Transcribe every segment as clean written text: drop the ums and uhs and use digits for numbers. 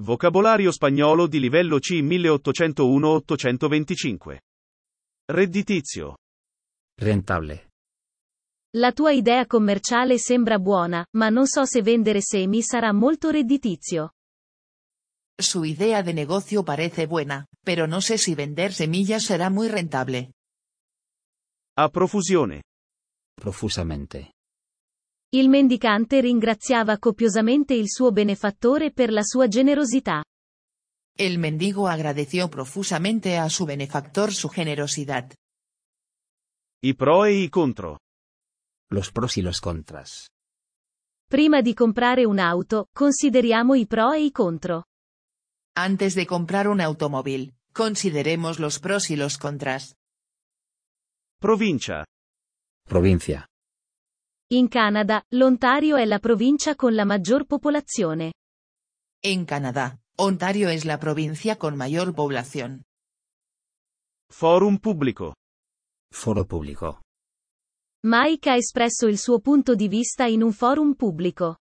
Vocabolario spagnolo di livello C 1801-825. Redditizio. Rentable. La tua idea commerciale sembra buona, ma non so se vendere semi sarà molto redditizio. Su idea de negocio parece buena, pero no sé si vender semillas será muy rentable. A profusione. Profusamente. Il mendicante ringraziava copiosamente il suo benefattore per la sua generosità. El mendigo agradeció profusamente a su benefactor su generosidad. I pro e i contro. Los pros y los contras. Prima di comprare un'auto, consideriamo i pro e i contro. Antes de comprar un automóvil, consideremos los pros y los contras. Provincia. Provincia. In Canada, l'Ontario è la provincia con la maggior popolazione. En Canadá, Ontario es la provincia con mayor población. Forum pubblico. Foro público. Mike ha espresso il suo punto di vista in un forum pubblico.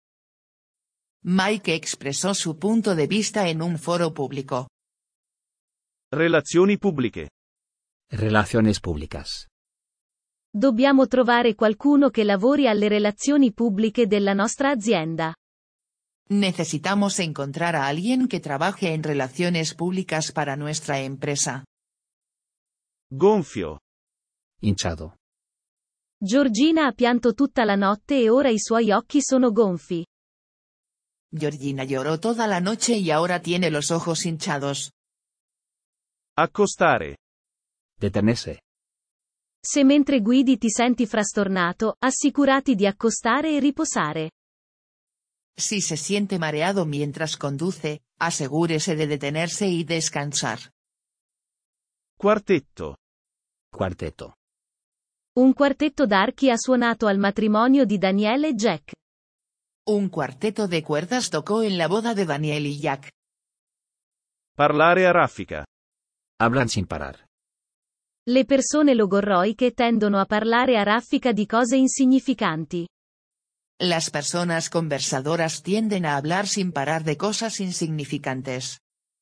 Mike expresó su punto de vista en un foro público. Relazioni pubbliche. Relaciones públicas. Dobbiamo trovare qualcuno che lavori alle relazioni pubbliche della nostra azienda. Necesitamos encontrar a alguien que trabaje en relaciones públicas para nuestra empresa. Gonfio. Hinchado. Georgina ha pianto tutta la notte e ora i suoi occhi sono gonfi. Georgina lloró toda la noche y ahora tiene los ojos hinchados. Accostare. Detenerse. Se mentre guidi ti senti frastornato, assicurati di accostare e riposare. Si se siente mareado mientras conduce, asegúrese de detenerse y descansar. Quartetto. Cuarteto. Un quartetto d'archi ha suonato al matrimonio di Danielle e Jack. Un cuarteto de cuerdas tocó en la boda de Daniel y Jack. Parlare a raffica. Hablan sin parar. Le persone logorroiche tendono a parlare a raffica di cose insignificanti. Las personas conversadoras tienden a hablar sin parar de cosas insignificantes.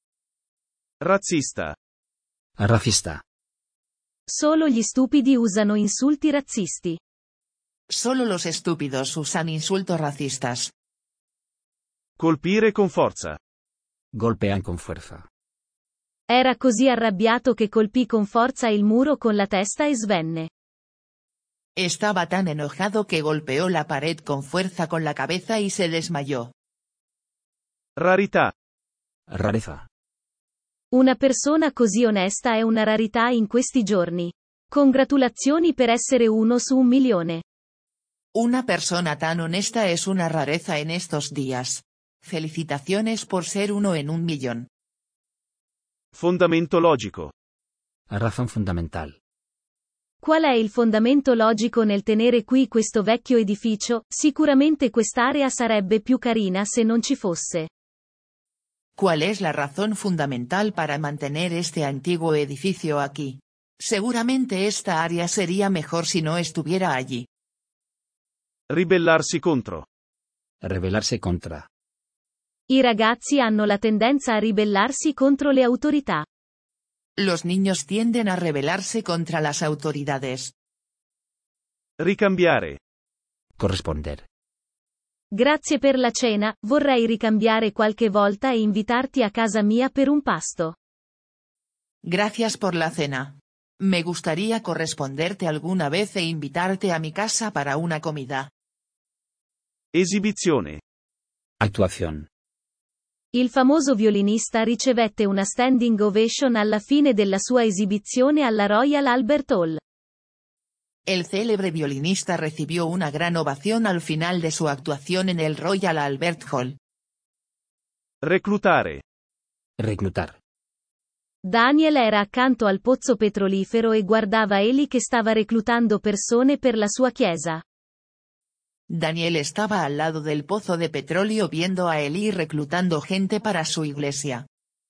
Razzista. Racista. Solo gli stupidi usano insulti razzisti. Solo los estúpidos usan insultos racistas. Colpire con forza. Golpean con fuerza. Era così arrabbiato che colpì con forza il muro con la testa e svenne. Estaba tan enojado que golpeó la pared con fuerza con la cabeza y se desmayó. Rarità. Rareza. Una persona così onesta è una rarità in questi giorni. Congratulazioni per essere uno su 1.000.000. Una persona tan honesta es una rareza en estos días. Felicitaciones por ser uno en 1.000.000. Fondamento logico. Razón fundamental. Qual è il fondamento logico nel tenere qui questo vecchio edificio? Sicuramente quest'area sarebbe più carina se non ci fosse. ¿Cuál es la razón fundamental para mantener este antiguo edificio aquí? Seguramente esta área sería mejor si no estuviera allí. Ribellarsi contro. Rebelarse contra. I ragazzi hanno la tendenza a ribellarsi contro le autorità. Los niños tienden a rebelarse contra las autoridades. Ricambiare. Corresponder. Grazie per la cena, vorrei ricambiare qualche volta e invitarti a casa mia per un pasto. Gracias por la cena. Me gustaría corresponderte alguna vez e invitarte a mi casa para una comida. Esibizione. Actuación. Il famoso violinista ricevette una standing ovation alla fine della sua esibizione alla Royal Albert Hall. El célebre violinista recibió una gran ovación al final de su actuación en el Royal Albert Hall. Reclutare. Reclutar. Daniel era accanto al pozzo petrolifero e guardava Eli che stava reclutando persone per la sua chiesa. Daniel estaba al lado del pozo de petróleo viendo a Eli reclutando gente para su iglesia.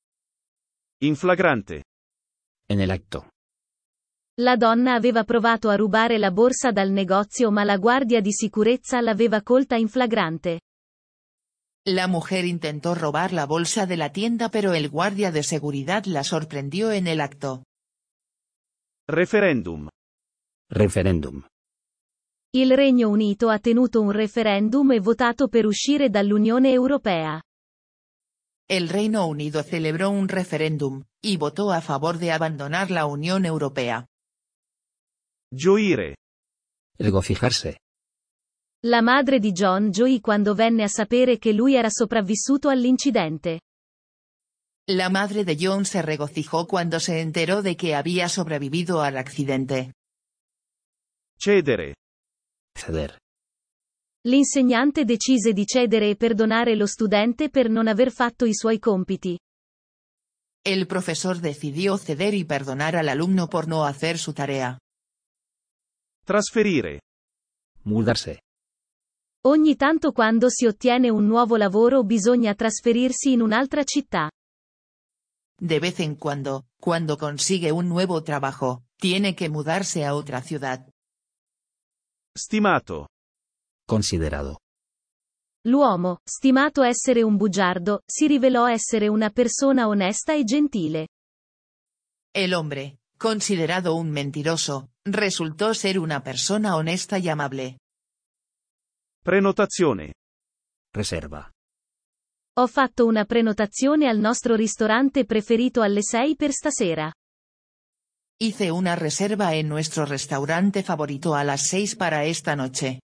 In flagrante. En el acto. La donna aveva provato a rubare la borsa dal negozio ma la guardia di sicurezza l'aveva colta in flagrante. La mujer intentó robar la bolsa de la tienda pero el guardia de seguridad la sorprendió en el acto. Referendum. Referendum. Il Regno Unito ha tenuto un referendum e votato per uscire dall'Unione Europea. El Reino Unido celebró un referéndum, y votó a favor de abandonar la Unión Europea. Gioire. Regocijarse. La madre di John gioì quando venne a sapere che lui era sopravvissuto all'incidente. La madre de John se regocijó cuando se enteró de que había sobrevivido al accidente. Cedere. Ceder. L'insegnante decise di cedere e perdonare lo studente per non aver fatto i suoi compiti. El profesor decidió ceder y perdonar al alumno por no hacer su tarea. Trasferire. Mudarse. Ogni tanto quando si ottiene un nuovo lavoro bisogna trasferirsi in un'altra città. De vez en cuando consigue un nuevo trabajo, tiene que mudarse a otra ciudad. Stimato. Considerado. L'uomo, stimato essere un bugiardo, si rivelò essere una persona onesta e gentile. El hombre, considerado un mentiroso, resultó ser una persona honesta y amable. Prenotazione. Reserva. Ho fatto una prenotazione al nostro ristorante preferito alle 6 per stasera. Hice una reserva en nuestro restaurante favorito a las 6 para esta noche.